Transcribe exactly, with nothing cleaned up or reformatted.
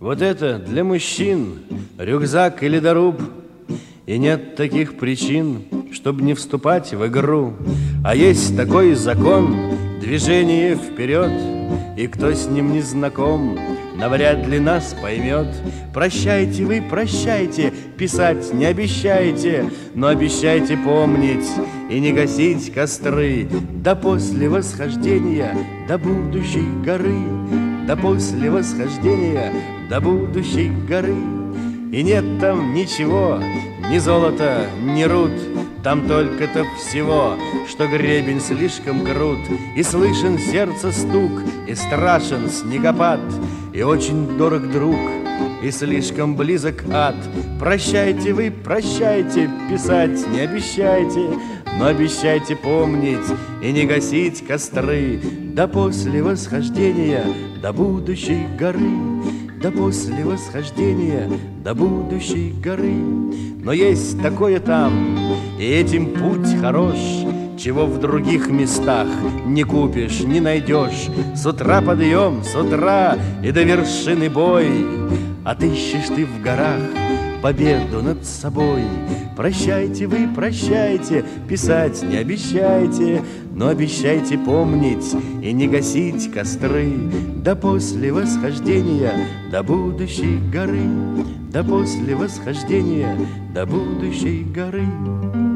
Вот это для мужчин рюкзак или доруб, и нет таких причин, чтобы не вступать в игру. А есть такой закон — движение вперед, и кто с ним не знаком, навряд ли нас поймет. Прощайте вы, прощайте, писать не обещайте, но обещайте помнить и не гасить костры до после восхождения до будущей горы, до после восхождения до будущей горы. И нет там ничего, ни золота, ни руд, там только-то всего, что гребень слишком крут, и слышен сердце стук, и страшен снегопад, и очень дорог друг, и слишком близок ад. Прощайте вы, прощайте, писать не обещайте, но обещайте помнить и не гасить костры до после восхождения до будущей горы, до после восхождения до будущей горы. Но есть такое там, и этим путь хорош, чего в других местах не купишь, не найдешь. С утра подъем, с утра и до вершины бой, отыщешь ты в горах победу над собой. Прощайте вы, прощайте, писать не обещайте, но обещайте помнить и не гасить костры до после восхождения до будущей горы, до после восхождения до будущей горы.